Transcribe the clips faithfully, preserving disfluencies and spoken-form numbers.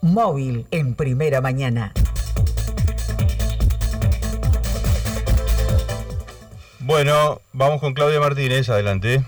Móvil en Primera Mañana. Bueno, vamos con Claudia Martínez, adelante.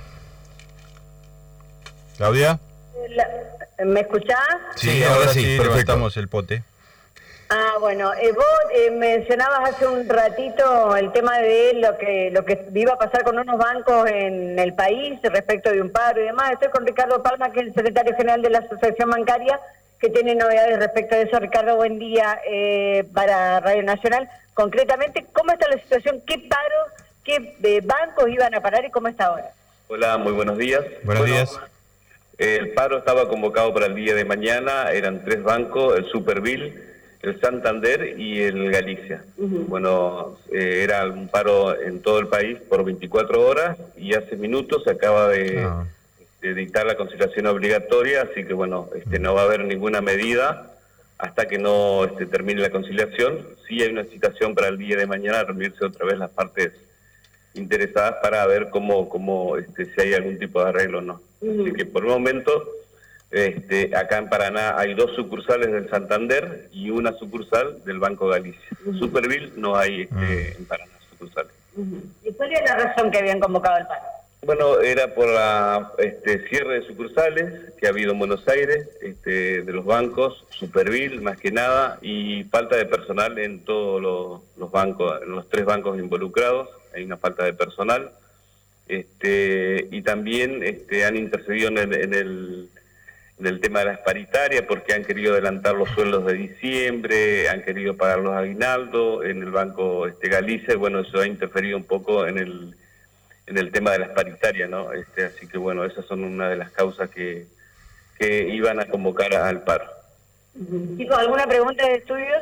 Claudia. La, ¿Me escuchás? Sí, sí, ahora, ahora sí, sí levantamos el pote. Ah, bueno, eh, vos eh, mencionabas hace un ratito el tema de lo que lo que iba a pasar con unos bancos en el país respecto de un paro y demás. Estoy con Ricardo Palma, que es el secretario general de la Asociación Bancaria, que tiene novedades respecto de eso. Ricardo, buen día eh, para Radio Nacional. Concretamente, ¿cómo está la situación? ¿Qué paro, qué eh, bancos iban a parar y cómo está ahora? Hola, muy buenos días. Buenos bueno, días. El paro estaba convocado para el día de mañana, eran tres bancos, el Superville, el Santander y el Galicia. Uh-huh. Bueno, eh, era un paro en todo el país por veinticuatro horas y hace minutos se acaba de, uh-huh. de dictar la conciliación obligatoria, así que bueno, este, uh-huh. no va a haber ninguna medida hasta que no este, termine la conciliación. Sí hay una citación para el día de mañana a reunirse otra vez las partes interesadas para ver cómo, cómo este, si hay algún tipo de arreglo o no. Uh-huh. Así que por el momento... Este, acá en Paraná hay dos sucursales del Santander y una sucursal del Banco Galicia. Uh-huh. Superville no hay este, uh-huh. en Paraná sucursales. Uh-huh. ¿Y cuál era la razón que habían convocado el paro? Bueno, era por la este, cierre de sucursales que ha habido en Buenos Aires, este, de los bancos, Superville más que nada, y falta de personal en todos los, los bancos, en los tres bancos involucrados, hay una falta de personal, este, y también este, han intercedido en el... En el del tema de las paritarias, porque han querido adelantar los sueldos de diciembre, han querido pagar los aguinaldos en el Banco este, Galicia, y bueno, eso ha interferido un poco en el en el tema de las paritarias, ¿no? Este, así que bueno, esas son una de las causas que, que iban a convocar al paro. Chicos, ¿alguna pregunta de estudios?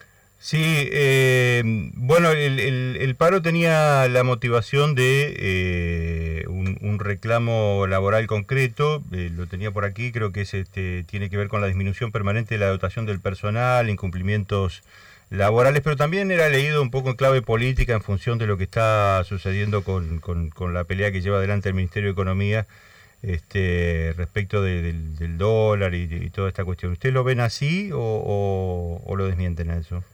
Sí, eh, bueno, el, el, el paro tenía la motivación de eh, un, un reclamo laboral concreto, eh, lo tenía por aquí, creo que es, este, tiene que ver con la disminución permanente de la dotación del personal, incumplimientos laborales, pero también era leído un poco en clave política en función de lo que está sucediendo con, con, con la pelea que lleva adelante el Ministerio de Economía este, respecto de, del, del dólar y, y toda esta cuestión. ¿Ustedes lo ven así o, o, o lo desmienten a eso?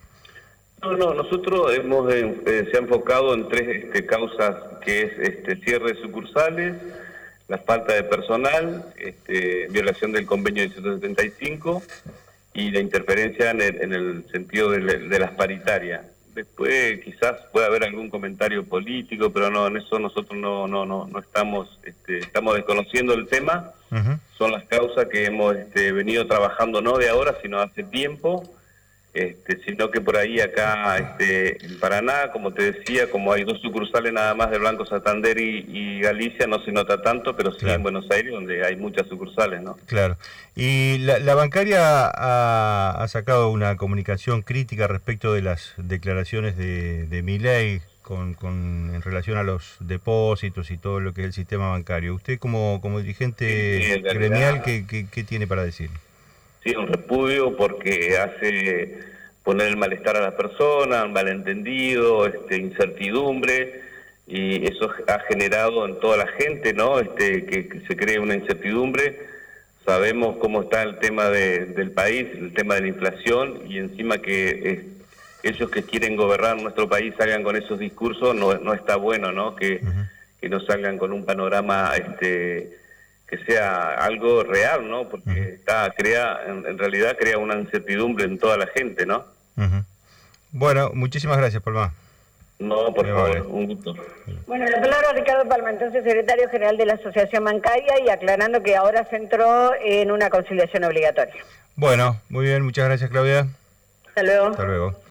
No, no, nosotros hemos eh, se ha enfocado en tres este, causas, que es este cierre de sucursales, la falta de personal, este, violación del convenio de ciento setenta y cinco y la interferencia en el, en el sentido de, de las paritarias. Después quizás pueda haber algún comentario político, pero no, en eso nosotros no no no, no estamos este, estamos desconociendo el tema. Uh-huh. Son las causas que hemos este, venido trabajando no de ahora, sino hace tiempo. Este, sino que por ahí acá este, en Paraná, como te decía, como hay dos sucursales nada más del Banco Santander y, y Galicia, no se nota tanto, pero sí claro. En Buenos Aires, donde hay muchas sucursales, ¿no? Claro. Y la, la bancaria ha, ha sacado una comunicación crítica respecto de las declaraciones de, de Milei con, con, en relación a los depósitos y todo lo que es el sistema bancario. Usted como, como dirigente sí, sí, gremial, ¿qué, qué, ¿qué tiene para decir? Sí, un repudio porque hace poner el malestar a las personas, un malentendido, este, incertidumbre, y eso ha generado en toda la gente, ¿no? Este, que, que se cree una incertidumbre. Sabemos cómo está el tema de, del país, el tema de la inflación, y encima que eh, ellos que quieren gobernar nuestro país salgan con esos discursos, no, no está bueno, ¿no? Que, uh-huh. que no salgan con un panorama... este que sea algo real, ¿no? Porque uh-huh. está crea en, en realidad crea una incertidumbre en toda la gente, ¿no? Uh-huh. Bueno, muchísimas gracias, Palma. No, por favor, vale. Un gusto. Bueno, la palabra a Ricardo Palma, entonces secretario general de la Asociación Bancaria, y aclarando que ahora se entró en una conciliación obligatoria. Bueno, muy bien, muchas gracias, Claudia. Hasta luego. Hasta luego.